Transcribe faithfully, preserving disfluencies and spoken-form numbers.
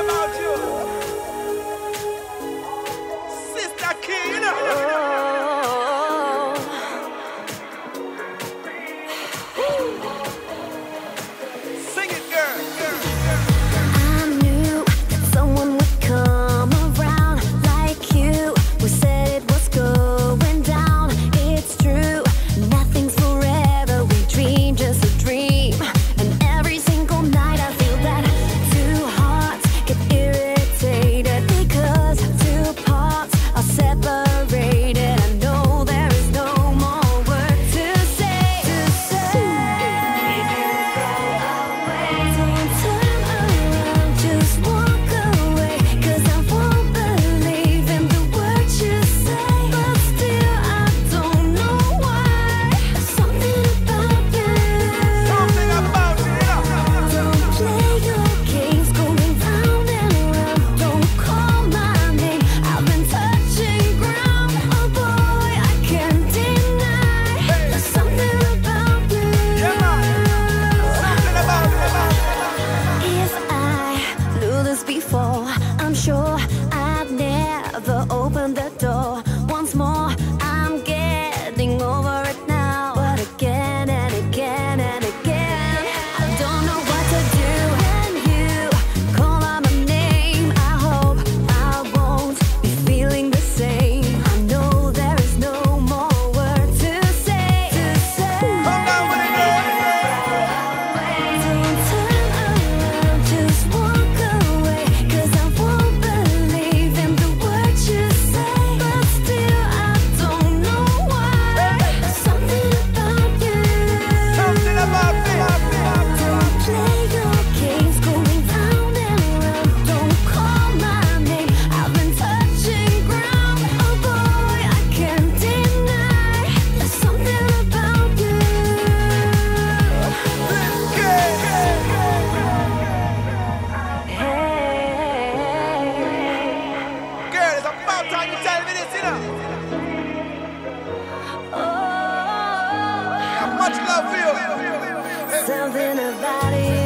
about you. Sister Key, you know. Sing it, girl. girl, girl. I knew that someone would come around like you. We said it was going down. It's true, nothing's forever. We dream just a dream. And every single night I feel that two hearts get irritated because two parts are separated. I know there is no more word to say. To say. Don't turn around, just walk away. 'Cause I won't believe in the words you say. But still I don't know why. Something about you. Something about you, you know. Don't play your games, going round and round. Don't call my name, I've been touching ground. Oh boy, I can't deny. There's something about you. Yeah, man. Something about you, about you. If I knew this before, I'm sure I'd never open the door. Once more, I'm getting over it now. But again and again and again, I don't know what to do when you call out my name. I hope I won't be feeling the same. I know there is no more word to say. To say. Come down with it, girl. Don't turn around, just walk away. 'Cause I won't believe in the words you say. But still I don't know why. Something about you. Something about me. Don't play your games, going round and round. Don't call my name, I've been touching ground. Oh boy, I can't deny. There's something about you. Girl, it's about time you tell me this, you know. I have much love for you. Something about you.